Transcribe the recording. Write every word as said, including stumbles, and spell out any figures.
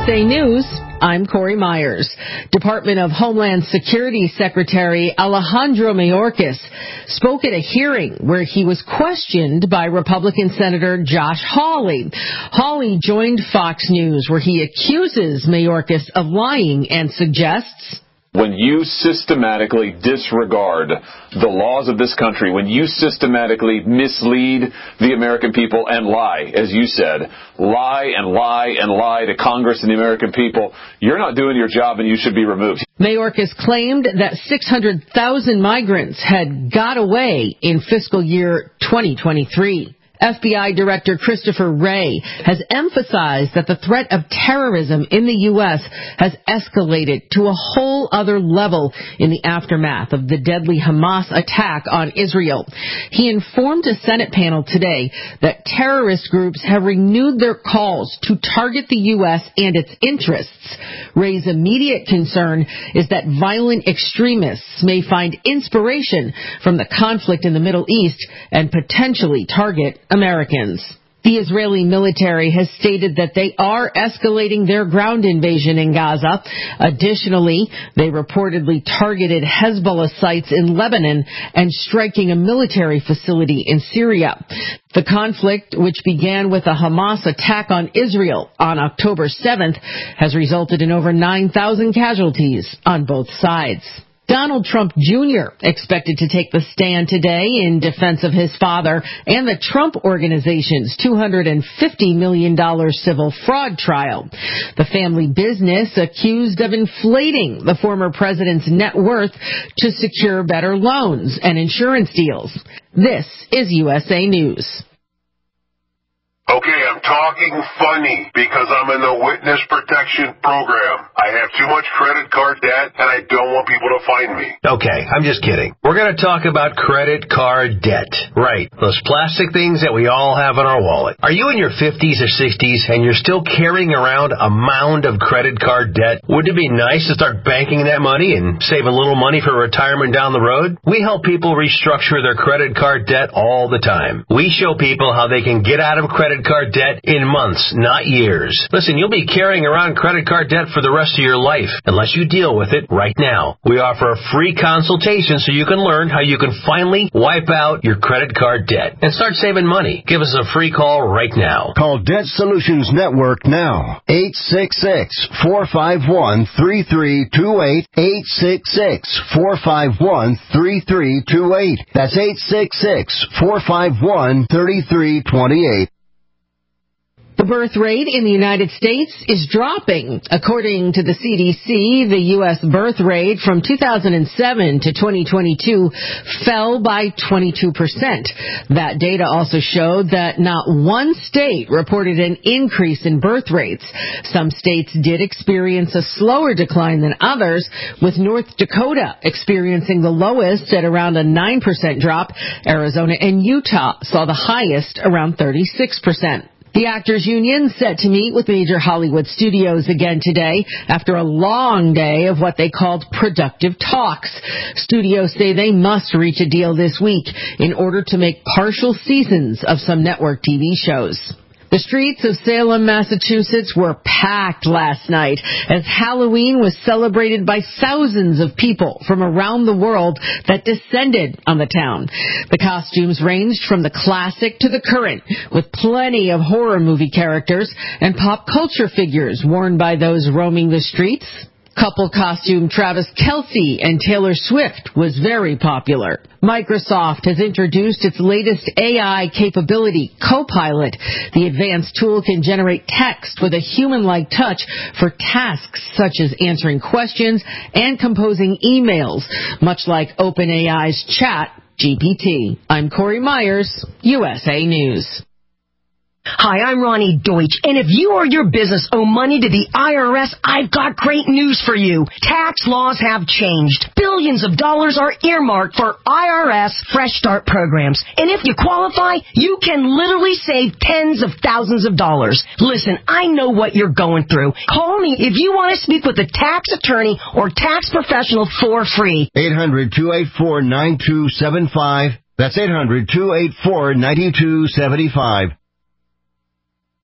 S A News, I'm Corey Myers. Department of Homeland Security Secretary Alejandro Mayorkas spoke at a hearing where he was questioned by Republican Senator Josh Hawley. Hawley joined Fox News, where he accuses Mayorkas of lying and suggests, when you systematically disregard the laws of this country, when you systematically mislead the American people and lie, as you said, lie and lie and lie to Congress and the American people, you're not doing your job and you should be removed. Mayorkas claimed that six hundred thousand migrants had got away in fiscal year twenty twenty-three. F B I Director Christopher Wray has emphasized that the threat of terrorism in the U S has escalated to a whole other level in the aftermath of the deadly Hamas attack on Israel. He informed a Senate panel today that terrorist groups have renewed their calls to target the U S and its interests. Wray's immediate concern is that violent extremists may find inspiration from the conflict in the Middle East and potentially target Americans. The Israeli military has stated that they are escalating their ground invasion in Gaza. Additionally, they reportedly targeted Hezbollah sites in Lebanon and striking a military facility in Syria. The conflict, which began with a Hamas attack on Israel on October seventh, has resulted in over nine thousand casualties on both sides. Donald Trump Junior expected to take the stand today in defense of his father and the Trump Organization's two hundred fifty million dollars civil fraud trial. The family business accused of inflating the former president's net worth to secure better loans and insurance deals. This is U S A News. Okay, I'm talking funny because I'm in the witness protection program. I have too much credit card debt and I don't want people to find me. Okay, I'm just kidding. We're going to talk about credit card debt. Right, those plastic things that we all have in our wallet. Are you in your fifties or sixties and you're still carrying around a mound of credit card debt? Wouldn't it be nice to start banking that money and save a little money for retirement down the road? We help people restructure their credit card debt all the time. We show people how they can get out of credit card debt in months, not years. Listen, you'll be carrying around credit card debt for the rest of your life unless you deal with it right now. We offer a free consultation so you can learn how you can finally wipe out your credit card debt and start saving money. Give us a free call right now. Call Debt Solutions Network now. eight six six, four five one, three three two eight. eight six six, four five one, three three two eight. That's eight six six, four five one, three three two eight. The birth rate in the United States is dropping. According to the C D C, the U S birth rate from two thousand seven to twenty twenty-two fell by twenty-two percent. That data also showed that not one state reported an increase in birth rates. Some states did experience a slower decline than others, with North Dakota experiencing the lowest at around a nine percent drop. Arizona and Utah saw the highest, around thirty-six percent. The Actors Union set to meet with major Hollywood studios again today after a long day of what they called productive talks. Studios say they must reach a deal this week in order to make partial seasons of some network T V shows. The streets of Salem, Massachusetts were packed last night as Halloween was celebrated by thousands of people from around the world that descended on the town. The costumes ranged from the classic to the current, with plenty of horror movie characters and pop culture figures worn by those roaming the streets. Couple costume Travis Kelce and Taylor Swift was very popular. Microsoft has introduced its latest A I capability, Copilot. The advanced tool can generate text with a human-like touch for tasks such as answering questions and composing emails, much like OpenAI's Chat G P T. I'm Corey Myers, U S A News. Hi, I'm Ronnie Deutsch, and if you or your business owe money to the I R S, I've got great news for you. Tax laws have changed. Billions of dollars are earmarked for I R S Fresh Start programs, and if you qualify, you can literally save tens of thousands of dollars. Listen, I know what you're going through. Call me if you want to speak with a tax attorney or tax professional for free. eight hundred, two eight four, nine two seven five. That's eight hundred, two eight four, nine two seven five.